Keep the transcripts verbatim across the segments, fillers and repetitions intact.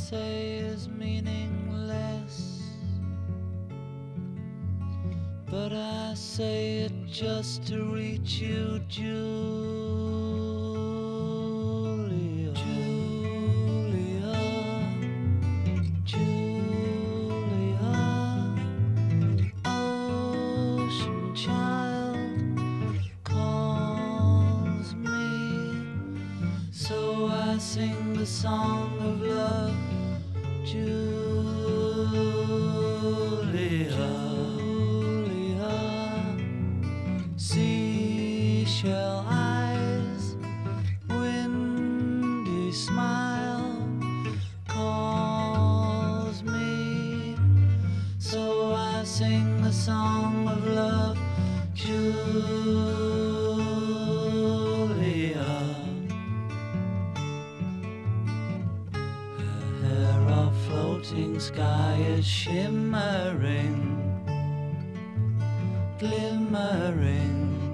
say is meaningless, but I say it just to reach you, Julia. Julia, Julia, ocean child calls me, so I sing the song of love, Julia. Seashell eyes, windy smile calls me, so I sing the song of love, Julia. Her hair of floating sky is shimmering, glimmering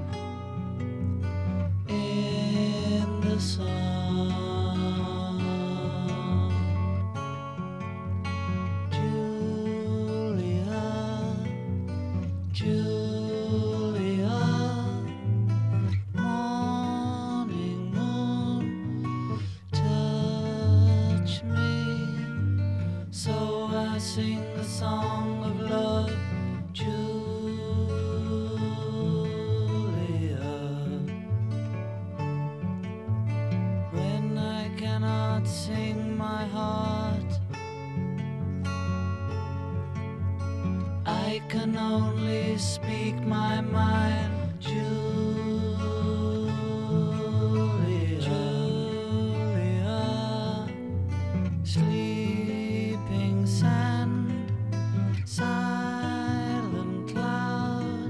in the sun. Julia, Julia, morning moon, touch me, so I sing the song of love, Julia. Sing my heart, I can only speak my mind, Julia. Julia, sleeping sand, silent cloud,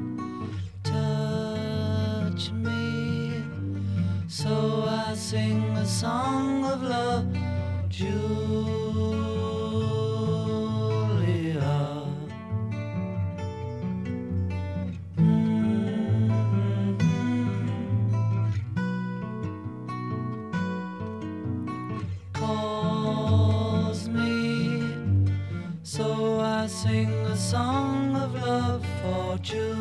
touch me, so I sing the song of love, Julia. Mm-hmm. Calls me, so I sing the song of love for Julia.